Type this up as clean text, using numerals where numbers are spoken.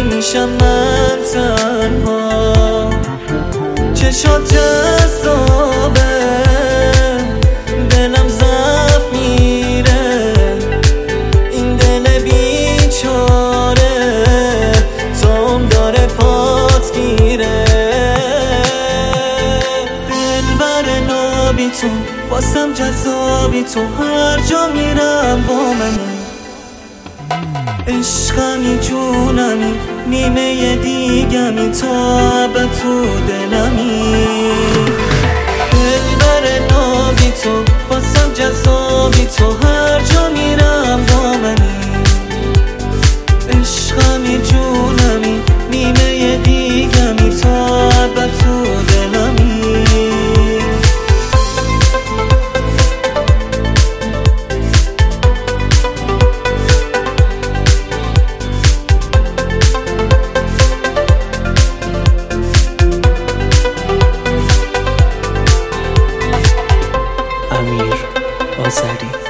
میشم من تنها، چشات جذابه دلم ضعف میره، این دل بیچاره تام داره پات گیره. دلبر نابی تو واسم جذابی تو، هر جا میرم با منی، عشقمی جونمی نیمه دیگمی تا ابد تو دلمی. دلبر نابی تو واسم جذابی تو، هر جا میرم با منی، عشقمی جونمی نیمه دیگمی تا ابد تو دلمی. امیر آذری.